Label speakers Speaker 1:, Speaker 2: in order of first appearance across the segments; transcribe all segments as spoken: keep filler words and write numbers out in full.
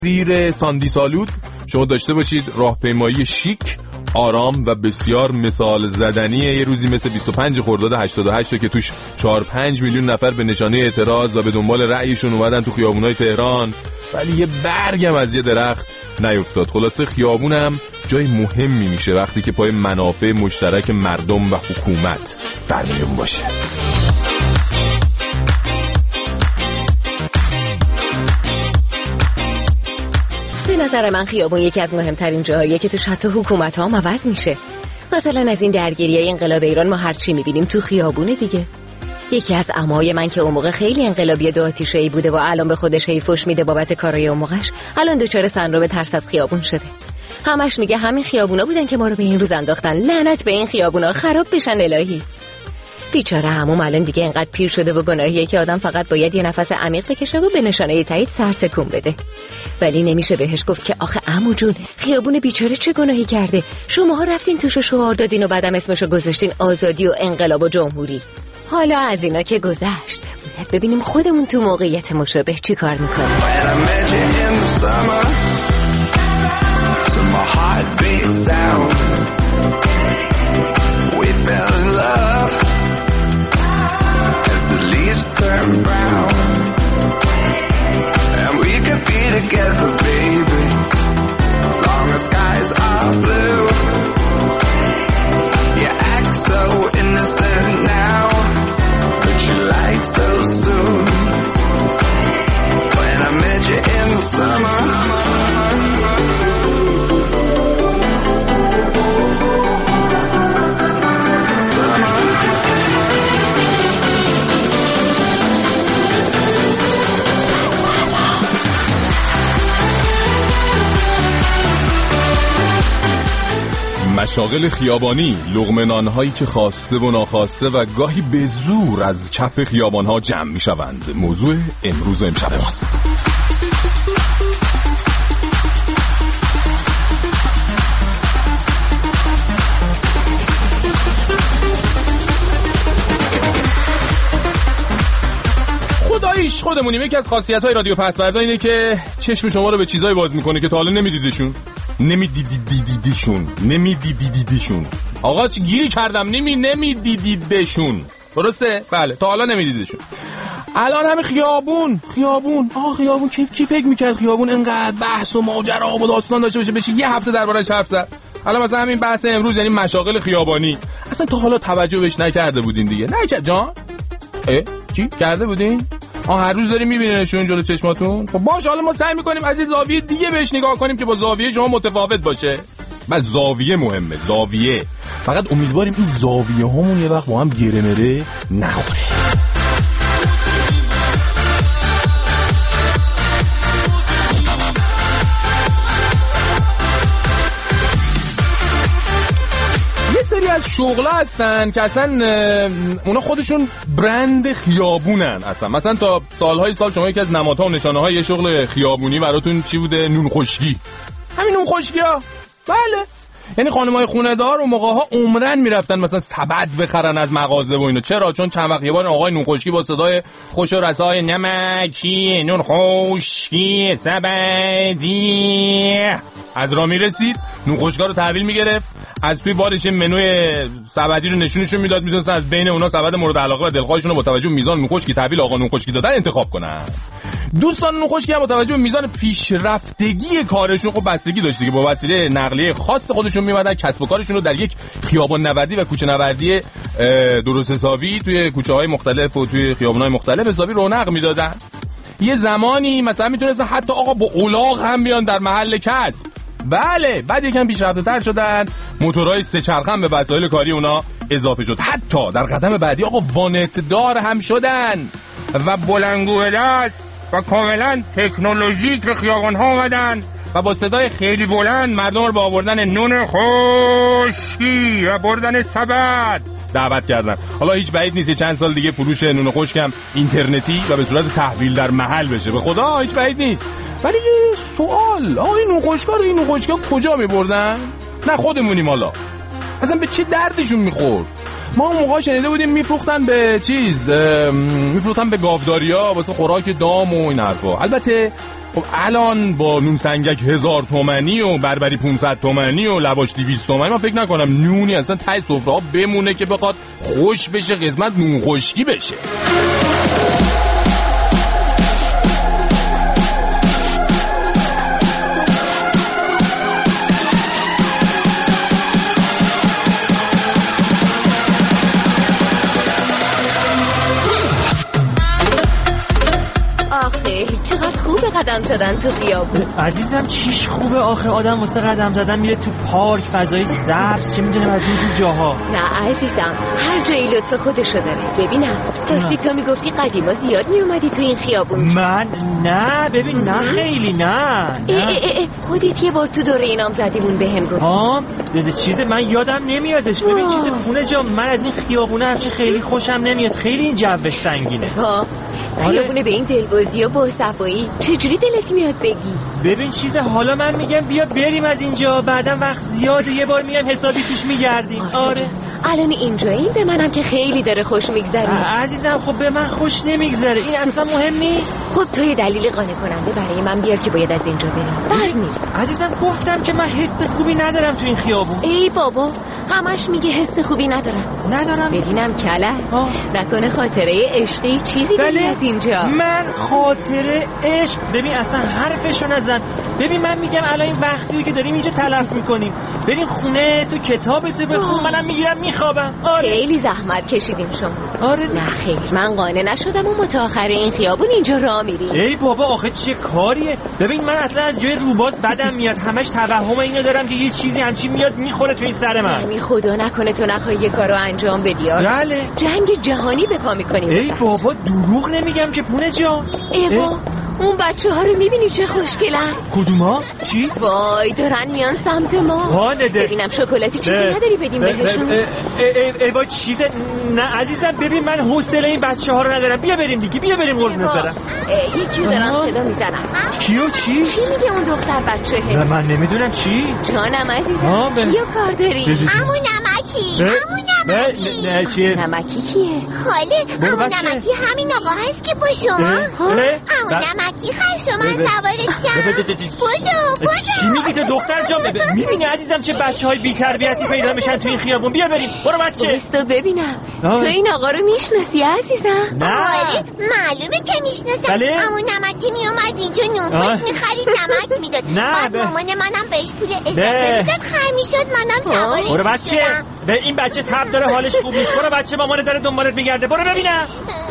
Speaker 1: ریر ساندی سالود شما داشته باشید راهپیمایی شیک، آرام و بسیار مثال زدنیه. یه روزی مثل بیست و پنج خرداد هشتاد و هشت که توش چهار پنج میلیون نفر به نشانه اعتراض و به دنبال رأیشون اومدن تو خیابونای تهران، ولی یه برگم از یه درخت نیفتاد. خلاصه خیابونم جای مهمی میشه وقتی که پای منافع مشترک مردم و حکومت برمیون باشه.
Speaker 2: به نظر من خیابون یکی از مهمترین جاهاییه که توش حتی حکومت ها هم عوض میشه. مثلا از این درگیریای انقلاب ایران ما هرچی میبینیم تو خیابونه دیگه. یکی از عمای من که اون موقع خیلی انقلابی دو آتیشه‌ای بوده و الان به خودش هی فوش میده بابت کارای اون موقعش، الان دچار سندروم ترس از خیابون شده. همش میگه همین خیابونا بودن که ما رو به این روز انداختن، لعنت به این خیابونا، خراب بشن الهی. بیچاره عموم الان دیگه انقدر پیر شده و گناهیه که آدم فقط باید یه نفس عمیق بکشه و به نشانه تایید سر تکون بده. ولی نمیشه بهش گفت که آخه عمو جون خیابون بیچاره چه گناهی کرده، شماها رفتین توش شعار دادین و بعدم اسمشو گذاشتین آزادی و انقلاب و جمهوری. حالا از اینا که گذشت، باید ببینیم خودمون تو موقعیت مشابه چی کار میکنیم.
Speaker 3: Turn brown and we could be together, baby, as long as skies are blue. You act so innocent now, but you lied so soon. When I met you in the summer,
Speaker 1: مشاغل خیابانی، لقمه نان‌هایی که خواسته و ناخواسته و گاهی به زور از کف خیابان‌ها جمع می‌شوند. موضوع امروز و امشب ماست. خداییش خودمونیم. یکی از خاصیت‌های رادیو پسوردا اینه که چشم شما رو به چیزایی باز می‌کنه که تا حالا نمی‌دیدشون. نمیدیدیدیدشون نمیدیدیدیدشون آقا چی گیری کردم؟ نمی نمیدیدیدشون درسته؟ بله، تا حالا نمیدیدشون. الان همه خیابون خیابون آقا خیابون کی کی فکر میکرد خیابون انقدر بحث و ماجرا و داستان داشته باشه بشه یه هفته درباره‌اش حرف زد؟ الان مثلا همین بحث امروز یعنی مشاغل خیابانی، اصلا تا حالا توجه بهش نکرده بودین دیگه؟ نه جان اه چی کرده بودین؟ آه هر روز داریم میبینینشون جلو چشماتون. خب باشه، حالا ما سعی میکنیم از یه زاویه دیگه بهش نگاه کنیم که با زاویه شما متفاوت باشه. بله زاویه مهمه، زاویه. فقط امیدواریم این زاویه همون یه وقت با هم گره مره نخوره. سری از شغلا هستن که اصلا اونا خودشون برند خیابونن. اصلا مثلا تا سالهای سال شما یکی از نمادها و نشانه‌های یه شغل خیابونی براتون چی بوده؟ نون خشکی. همین نون خشکی ها. بله، یعنی خانم‌های خونه‌دار و موقع‌ها عمرن میرفتن مثلا سبد بخرن از مغازه و اینا. چرا؟ چون چند وقت یه بار آقای نون خشکی با صدای خوش و رسای نمکی نون خشکی سبدی از راه میرسید، نون خشکا رو تحویل میگرفت، از توی بارش منوی سبدی رو نشونشون میداد، میتونستن از بین اونا سبد مورد علاقه و دلخواهشون رو با توجه به میزان نون خشکی تحویل آقا نون خشکی دادن انتخاب کنن. دوستان نون خشکی هم با توجه به میزان پیشرفتگی کارشون خب بستگی داشته که با وسیله نقلیه خاص خودشون میمدن کسب و کارشون رو در یک خیابان نوردی و کوچه نوردی درست حسابی توی کوچه‌های مختلف و توی خیابان‌های مختلف حسابی رونق میدادن. یه زمانی مثلا میتونستن حتی آقا با الاغ هم بیان در محل کسب. بله، بعد یکم پیشرفته تر شدن، موتورهای سه چرخه هم به وسایل کاری اونا اضافه شد. حتی در قدم بعدی آقا وانت دار هم شدن و بلندگوه‌دست و کاملا تکنولوژیک به خیابان ها آمدن و با صدای خیلی بلند مردم رو با آوردن نون خشکی و بردن سبد دعوت کردن. حالا هیچ بعید نیست چند سال دیگه فروش نون خشکم اینترنتی و به صورت تحویل در محل بشه. به خدا هیچ بعید نیست. ولی یه سوال، آقا این نون خشکا رو این نون خشکا کجا می‌بردن؟ نه خودمونیم حالا. اصلا به چه دردشون می‌خورد؟ ما اون موقع شنیده بودیم میفروختن به چیز، میفروختن به گاوداریا واسه خوراک دام و این حرفا. البته خب الان با نون سنگک هزار تومنی و بربری پونصد تومنی و لواش دویست تومنی من فکر نکنم نونی اصلا ته سفره ها بمونه که بخواد خوش بشه، قسمت نون خشکی بشه.
Speaker 2: چقدر خوبه قدم زدن تو خیابون.
Speaker 4: عزیزم چیش خوبه آخه، آدم واسه قدم زدن میره تو پارک، فضای سبز، چه میدونم از اینجور جاها.
Speaker 2: نه عزیزم، هر جایی لطف خودشو داره. ببینم راستی تو میگفتی قدیما زیاد میومدی تو این خیابون.
Speaker 4: من نه ببین نه خیلی نه, نه.
Speaker 2: ای ای ای خودت یه بار تو دوره اینام زدیمون بهم گفت.
Speaker 4: ها دیده چیز من یادم نمیادش. ببین چیز پونه جا، من از این خیابونه همچه خیلی خوشم نمیاد، خیلی این جوش سنگینه.
Speaker 2: ها خیابونه به این دلبازی و با صفایی چجوری دلت میاد بگی؟
Speaker 4: ببین چیز حالا من میگم بیا بریم از اینجا، بعدم وقت زیاده یه بار میام حسابی توش میگردیم. آره, آره.
Speaker 2: الان اینجاییم، به منم که خیلی داره خوش میگذره.
Speaker 4: عزیزم خب به من خوش نمیگذره، این اصلا مهم نیست.
Speaker 2: خب تو یه دلیل قانع کننده برای من بیار که باید از اینجا بریم. بعد میرم.
Speaker 4: عزیزم گفتم که من حس خوبی ندارم تو این خیابون.
Speaker 2: ای بابا همش میگه حس خوبی ندارم.
Speaker 4: ندارم
Speaker 2: ببینم کله نکنه خاطره عشقی چیزی داری از اینجا.
Speaker 4: من خاطره عشق ببین اصلا حرفشو نزن. ببین من میگم الان این وقتی که داریم اینجا تلف میکنیم بریم خونه تو کتابت بخون، منم میگیرم میخوابم. آره
Speaker 2: خیلی زحمت کشیدیم شما.
Speaker 4: آره
Speaker 2: نه خیر من قانع نشدم و متأخر این خیابون اینجا راه میریم.
Speaker 4: ای بابا آخه چه کاریه؟ ببین من اصلا از جای روباز بدم میاد، همش توهم اینو دارم که یه چیزی همچی میاد میخوره تو این سر من.
Speaker 2: یعنی خدا نکنه تو نخوای یه کارو انجام بدی.
Speaker 4: بله
Speaker 2: جنگ جهانی به پا میکنیم.
Speaker 4: ای بابا دروغ نمیگم که پونه جان.
Speaker 2: ای بابا اون بچه ها رو میبینی چه خوشگلن؟
Speaker 4: کدوما؟ چی؟
Speaker 2: وای دارن میان سمت ما.
Speaker 4: ها نده
Speaker 2: ببینم شکلاتی چیزی نداری بدیم بهشون؟
Speaker 4: ای وای چیز نه عزیزم ببین من حوصله این بچه ها رو ندارم. بیا بریم دیگه، بیا بریم قربونت برم.
Speaker 2: یکیو دارن صدا میزنن.
Speaker 4: کیو چی؟
Speaker 2: چی میگه اون دختر بچه‌ه؟
Speaker 4: نه من نمیدونم چی؟
Speaker 2: جانم عزیزم کیو کار داری؟
Speaker 5: عمو نمکی. عمو نمکی.
Speaker 4: نه چیه؟
Speaker 2: نمکی کیه؟
Speaker 5: خاله عمو نمکی همین آقا هست که با شما. عمو نمکی خیر شما سوارشم. بدو بدو.
Speaker 4: چی میگی تو دختر جان؟ میبینی عزیزم چه بچهای بی تربیتی پیدا میشن تو این خیابون. بیا بریم برو بچه.
Speaker 2: بستو ببینم تو این آقا رو میشناسی عزیزم؟
Speaker 4: نه
Speaker 5: آره معلومه که میشناسم. عمو نمکی میومد اینجا نونخوش میخرید نمک میداد. بعد مامان منم بهش پول اضافه میداد خر میشد منم سوارش.
Speaker 4: برو بچه. به این بچه تب داره حالش خوب نیست. برو بچه مامان داره دنبالت میگرده. برو ببینم.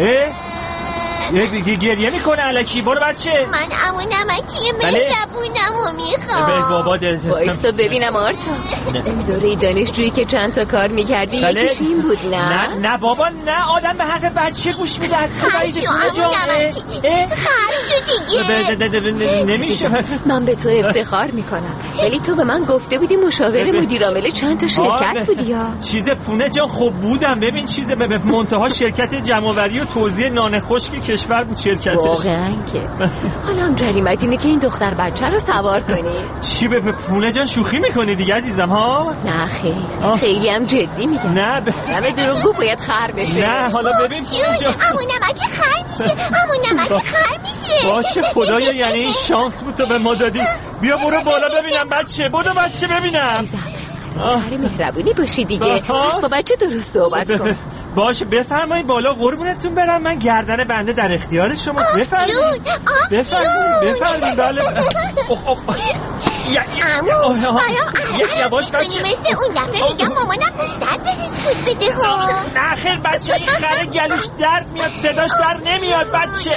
Speaker 4: یک گریه میکنه الکی. برو بچه.
Speaker 5: من عمو نمکی مهربونمو میخوام.
Speaker 4: به بابا دل
Speaker 2: وایستا ببینم آرتا این دوره دانشجویی که چند تا کار میکردی یکیش این بود نه؟
Speaker 4: نه نه بابا نه آدم به حرف بچه گوش میده. از تو باید
Speaker 5: کجا خرجو دیگه
Speaker 4: نمیشه.
Speaker 2: من به تو افتخار میکنم ولی تو به من گفته بودی مشاور مدیر عامل چند تا شرکت بودی ها.
Speaker 4: چیز پونه جان خوب بودم. ببین چیز به منتها شرکت جمع‌آوری و توزیع نان خشک کشور بود شرکتش.
Speaker 2: واقعا که حالا هم جریمت اینه که این دختر بچه رو سوار کنی.
Speaker 4: چی به پونه جان شوخی میکنی دیگه عزیزم ها؟
Speaker 2: نه خیلی خیلی هم جدی میگم.
Speaker 4: نه ب...
Speaker 2: همه دروغگو باید خر بشه.
Speaker 4: نه حالا ببین پونه جان
Speaker 5: عمو نمکی خر میشه. عمو نمکی خر میشه.
Speaker 4: باشه خدایا یعنی این شانس بود تو به ما دادی. بیا برو بالا ببینم بچه. برو بچه ببینم.
Speaker 2: هر مهربونی باشی دیگه. پس با بچه درست صحبت کن.
Speaker 4: باشه بفرمایید بالا قربونتون برم. من گردن بنده در اختیار شماست. بفرمایید بفرمایید بفرمایید. بله اخ اخ
Speaker 5: عمو
Speaker 4: یک یواش بچه.
Speaker 5: مثل اون دفعه میگم مامانم بیشتر بهت خود بده ها.
Speaker 4: نه خیر بچه این خره گلوش درد میاد صداش در نمیاد بچه.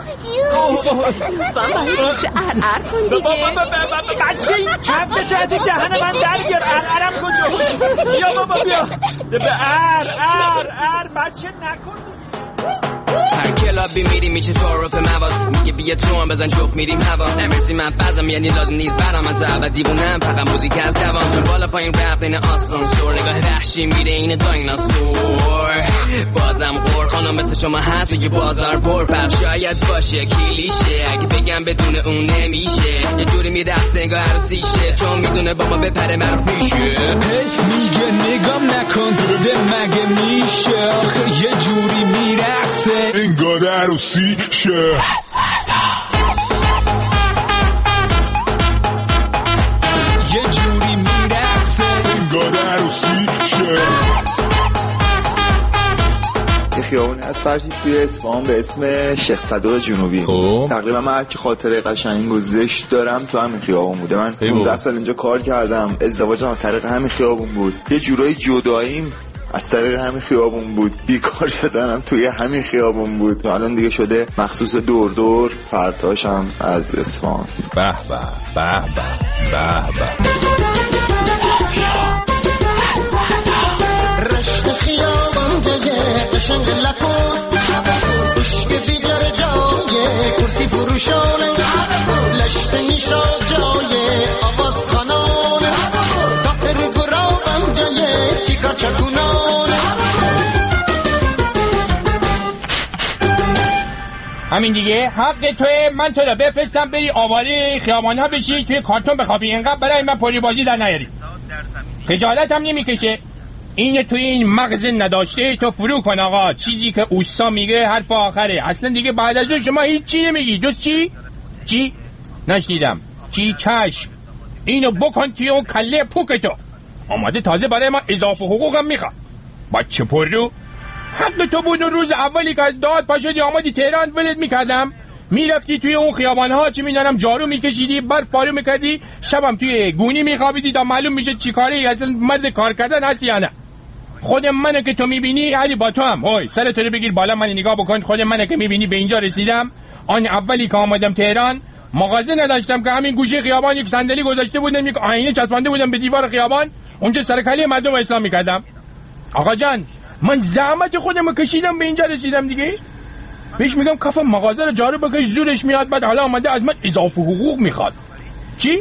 Speaker 2: بچه ار کن دیگه.
Speaker 4: بچه این کف تحت دهن من در بیار. ارم کجا؟ بیا بابا بیا. ار ار ار بچه نکن.
Speaker 6: هر کلابی میریم میشه تعارف مواد میگه بیا تو هم بزن جفت میریم هوا امروزی من فضم یعنی لازم نیست برام من تو اول دیوونم فقط موزیک از دوام چون بالا پایین رفت این آسانسور نگاه وحشی میره این دایناسور بازم قور خانم مثل شما هست و یه بازار پر پس شاید باشه کلیشه اگه بگم بدون اون نمیشه یه جوری میرقصه انگار عروسیشه چون میدونه بابا بپره معروف میشه
Speaker 7: میگه نگام نکن به مگه میشه آخه یه جوری میرقصه انگار عروسی شه
Speaker 8: خیابونی از فرشی توی اصفهان به اسم شیخ صدوق جنوبی.
Speaker 1: خب
Speaker 8: تقریبا من هرچی خاطره قشنگ و زشت دارم تو همین خیابون بوده. من پانزده سال اینجا کار کردم، ازدواجم از طریق همین خیابون بود، یه جورایی جداییم از طریق همین خیابون بود، بیکار شدنم توی همین خیابون بود. الان دیگه شده مخصوص دور دور فرتاشم از اصفهان.
Speaker 1: به به به به به
Speaker 9: رشت خیابان جای قشنگ لکن عشق دیگر جای کرسی فروشانه لشت نیشا جای آواز خانانه تاپر گرابان جای کیکار چکونانه.
Speaker 10: همین دیگه حق توی. من تو رو بفرستم بری آواره خیابان ها بشی توی کارتون بخوابی، اینقدر برای من پولی بازی در نیاری. خجالت هم نمیکشه. این تو این مغز نداشته تو فرو کن آقا. چیزی که اوستا میگه حرف آخره. اصلا دیگه بعد از اون شما هیچ چی نمیگی جز چی؟ چی؟ نشنیدم. چی؟ چشم. اینو بکن توی اون کله پوک تو. آماده تازه برای ما اضافه حقوقم میخواد. بچه پر رو حق تو بود. روز اولی که از داد پاشدی آمدی تهران ولد میکردم، میرفتی توی اون خیابان ها چی میدونم جارو میکشیدی، برف پارو میکردی، شبم توی گونی میخوابیدی تا معلوم میشه چی کاری اصلا مرد کار کردن هستی یا نه. خود منو که تو میبینی علی با تو هم هوی سرت رو بگیر بالا من نگاه بکن. خود منو که میبینی به اینجا رسیدم. آن اولی که آمدم تهران مغازه نداشتم که همین گوشه خیابان یک صندلی گذاشته بودم، یک آینه چسبانده بودم به دیوار خیابان، اونجا سرکله مردم اسلام میکردم. آقا جان من زحمت خودمو کشیدم به اینجا رسیدم دیگه. بهش میگم کاف مغازه رو جارو بکش زورش میاد، بعد حالا آمده از من اضافه حقوق میخواد. چی؟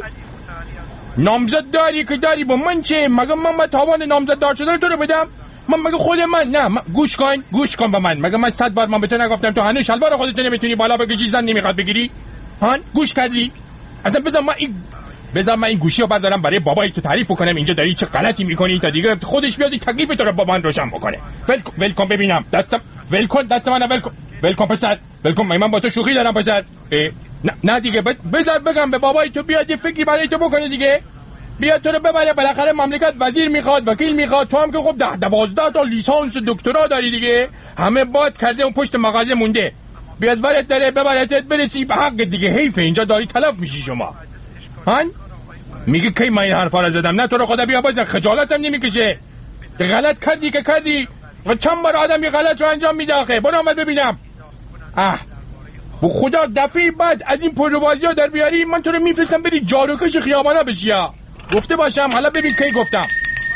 Speaker 10: نامزد داری که داری با من چه؟ مگه من با تاوان نامزد دار شدن تو رو بدم؟ من مگه خود من نه من... گوش کن گوش کن به من. مگه من صد بار من به تو نگفتم تو هنوز شلوار خودت نمیتونی بالا بکشی زن نمیخواد بگیری؟ هان گوش کردی؟ اصلا بذار من این بذار من این گوشی رو بردارم برای بابای تو تعریف کنم اینجا داری چه غلطی میکنی تا دیگه خودش بیاد تکلیف تو رو با من روشن بکنه. ول ول کن ببینم دستم، ول کن دست منو، ول کن ول کن پسر، ول کن. من با تو شوخی دارم پسر. نه نه دیگه بذار بگم به بابای تو بیاد یه فکری برای تو بکنه دیگه. بیاد تو رو ببره، بالاخره مملکت وزیر میخواد، وکیل میخواد، تو هم که خب ده دوازده تا لیسانس دکترا داری دیگه، همه باد کرده اون پشت مغازه مونده. بیاد ورت داره ببرتت برسی به حق دیگه. حیف اینجا داری تلف میشی شما. هن میگه کی من این حرفا رو زدم؟ نه تو رو خدا بیا بازن خجالتم نمیکشه. غلط کردی که کردی و چند بار آدم یه غلط رو انجام میده آخه. برو آمد ببینم. اه بو خدا دفعه بعد از این پروازی ها در بیاری من تو رو میفرستم بری جاروکش خیابانا بشی. گفته باشم حالا ببین کی گفتم.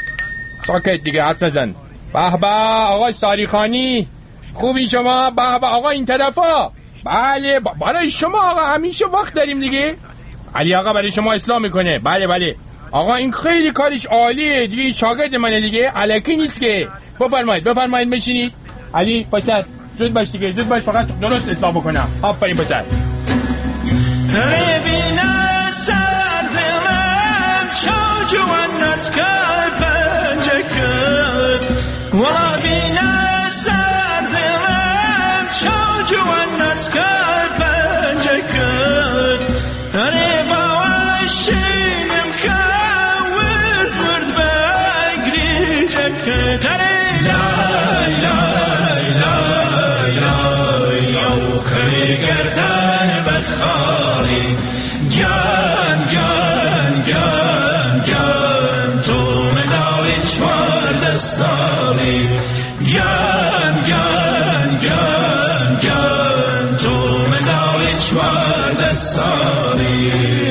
Speaker 10: ساکت دیگه حرف نزن. به به آقای ساریخانی خوبی شما؟ به به آقا این طرفا. بله برای شما آقا همیشه وقت داریم دیگه. علی آقا برای شما اصلاح میکنه. بله بله آقا این خیلی کارش عالیه دیگه، شاگرد منه دیگه، الکی نیست که. بفرمایید بفرمایید بشینید. علی پسر زود باش دیگه، زود باش فقط درست اصلاح بکنم. آفرین پسر.
Speaker 3: ببینه سرد من چو جوان نسکای پنجه کرد و بینه سرد من چو جوان نسکای پنجه کرد اره باور شینم که ورد ورد بگری جکت اره لای لای لای لای یو کری گردن بخاری گن گن گن گن تو مداوی چوارده سالی گن گن گن گن تو مداوی چوارده سالی.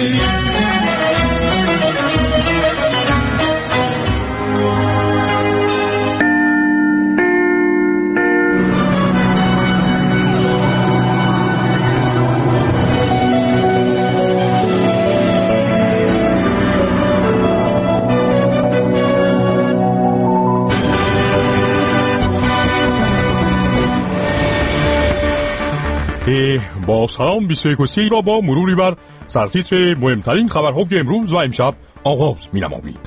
Speaker 11: با سلام بیست و یک و سی را با مروری بر سرتیتر مهمترین خبرها که امروز و امشب آغاز می‌نماییم.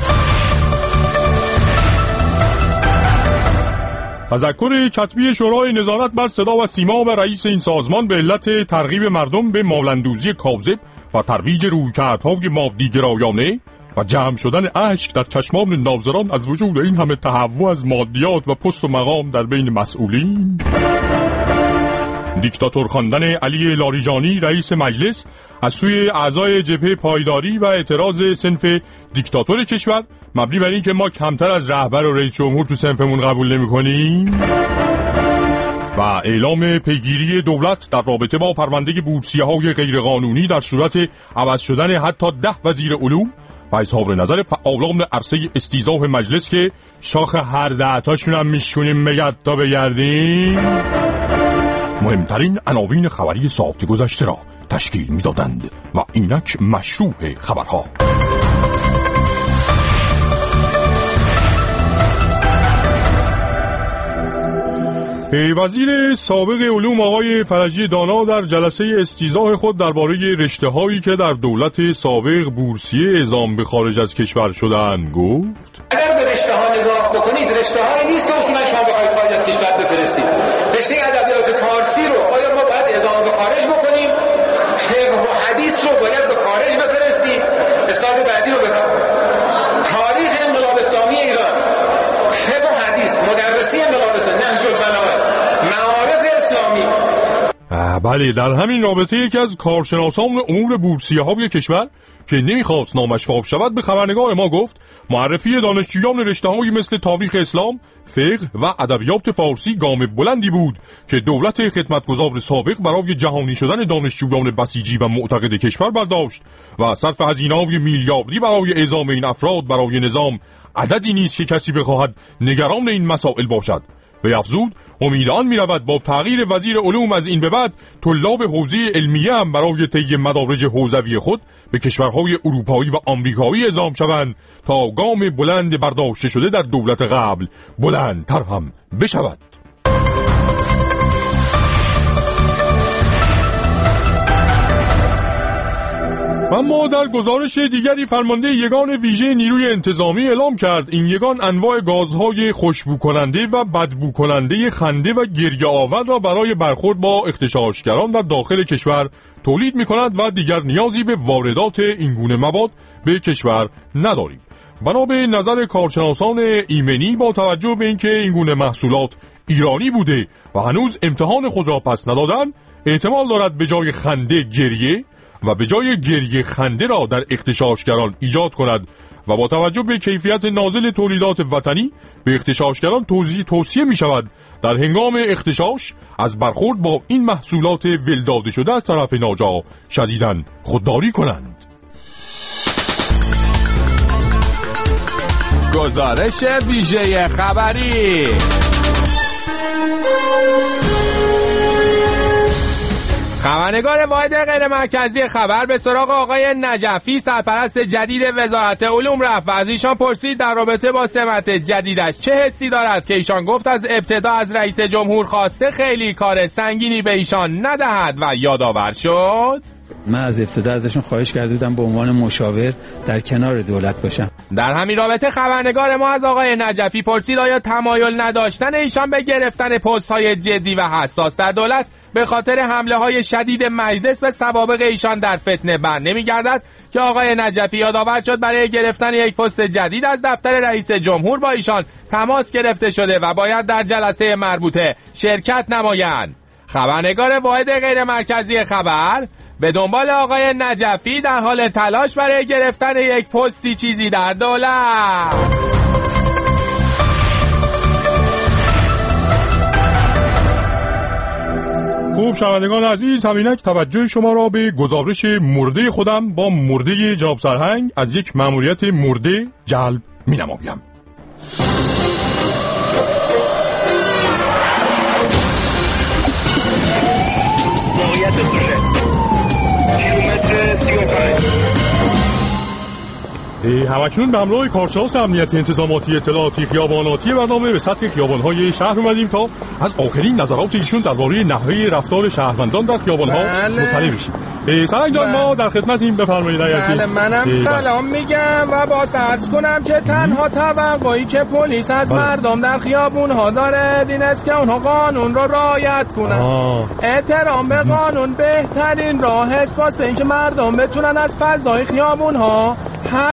Speaker 11: تذکر کتبی شورای نظارت بر صدا و سیما و رئیس این سازمان به علت ترغیب مردم به مال‌اندوزی کاذب و ترویج رویکردهای مادی‌گرایانه و جمع شدن اشک در چشمان ناظران از وجود این همه تهوع از مادیات و پست و مقام در بین مسئولین. دیکتاتور خواندن علی لاریجانی رئیس مجلس از سوی اعضای جبهه پایداری و اعتراض صنف دیکتاتور کشور، مبنی بر این که ما کمتر از رهبر و رئیس جمهور تو صنفمون قبول نمی‌کنیم. و اعلام پیگیری دولت در رابطه با پرونده بورسیه‌های غیرقانونی در صورت عوض شدن حتی ده وزیر علوم و اظهار نظر فعالان عرصه استیضاح مجلس که شاخ هر دهتاشون هم میشونیم مگرد تا بگردیم. مهمترین عناوین خبری ساعت گذشته را تشکیل میدادند و اینک مشروع خبرها. وزیر سابق علوم آقای فرجی دانا در جلسه استیضاح خود درباره رشته‌هایی که در دولت سابق بورسیه اعزام به خارج از کشور شدند گفت:
Speaker 12: اگر به رشته‌ها نگاه بکنید، رشته‌هایی نیست که اصولا شما بخواید خارج از کشور بفرستید. رشته ادبیات فارسی رو آیا ما باید اعزام به خارج بکنیم؟ فقه و حدیث رو باید به خارج بفرستیم؟ اسلاید بعدی رو ببینید. تاریخ انقلاب اسلامی ایران، فقه و حدیث، مدرسی انقلاب اسلامی، نهج البلاغه، معارف اسلامی.
Speaker 11: بله، در همین رابطه یکی از کارشناسان امور بورسیه‌های کشور که نمیخواست نامش فاش شود به خبرنگار ما گفت معرفی دانشجویان رشته‌هایی مثل تاریخ اسلام، فقه و ادبیات فارسی گام بلندی بود که دولت خدمتگزار سابق برای جهانی شدن دانشجویان بسیجی و معتقد کشور برداشت و صرف هزینه‌های میلیاردی برای اعزام این افراد برای نظام عددی نیست که کسی بخواهد نگران این مسائل باشد. و افزود امید آن می‌رود با تغییر وزیر علوم از این به بعد طلاب حوزه علمیه هم برای طی مدارج حوزوی خود به کشورهای اروپایی و آمریکایی اعزام شوند تا گام بلند برداشته شده در دولت قبل بلندتر هم بشود. اما در گزارش دیگری فرمانده یگان ویژه نیروی انتظامی اعلام کرد این یگان انواع گازهای خوشبو کننده و بدبو کننده خنده و گریه آور را برای برخورد با اغتشاشگران در داخل کشور تولید می کند و دیگر نیازی به واردات این گونه مواد به کشور نداریم. بنا به نظر کارشناسان ایمنی با توجه به اینکه این گونه محصولات ایرانی بوده و هنوز امتحان خود را پس ندادن، احتمال دارد به جای خنده گریه و به جای گریه خنده را در اغتشاشگران ایجاد کند و با توجه به کیفیت نازل تولیدات وطنی به اغتشاشگران توصیه توصیه می شود در هنگام اغتشاش از برخورد با این محصولات ولداده شده از طرف ناجا شدیداً خودداری کنند.
Speaker 1: گزارش ویژه خبری. خبرنگار واحد غیر مرکزی خبر به سراغ آقای نجفی سرپرست جدید وزارت علوم رفت و از ایشان پرسید در رابطه با سمت جدیدش چه حسی دارد که ایشان گفت از ابتدا از رئیس جمهور خواسته خیلی کار سنگینی به ایشان ندهد و یادآور شد
Speaker 13: من از ابتدا ازشون خواهش کرده بودم به عنوان مشاور در کنار دولت باشم.
Speaker 1: در همین رابطه خبرنگار ما از آقای نجفی پرسید آیا تمایل نداشتن ایشان به گرفتن پست‌های جدی و حساس در دولت به خاطر حمله های شدید مجلس به سوابق ایشان در فتنه بر نمی‌گردد که آقای نجفی یادآور شد برای گرفتن یک پست جدید از دفتر رئیس جمهور با ایشان تماس گرفته شده و باید در جلسه مربوطه شرکت نمایند. خبرنگار واحد غیر مرکزی خبر به دنبال آقای نجفی در حال تلاش برای گرفتن یک پستی چیزی در دولت.
Speaker 11: خوب شنوندگان عزیز، همینک توجه شما را به گزارش مرده خودم با مرده جناب سرهنگ از یک مأموریت مرده جلب می‌نمایم. همکنون به همراه کارشناس امنیت انتظاماتی اطلاعاتی خیاباناتی برنامه به سطح خیابان‌های شهر اومدیم تا از آخرین نظرات ایشون درباره نحوه رفتار شهروندان در خیابان‌ها مطلع بشیم. سرهنگ جان ما در خدمتیم، بفرمایید.
Speaker 10: بله منم سلام میگم و باز عرض کنم که تنها توقعی که پلیس از بله. مردم در خیابون‌ها داره این است که اونها قانون رو رعایت کنن. آه. احترام به قانون بهترین راه است واسه اینکه مردم بتونن از فضای خیابون‌ها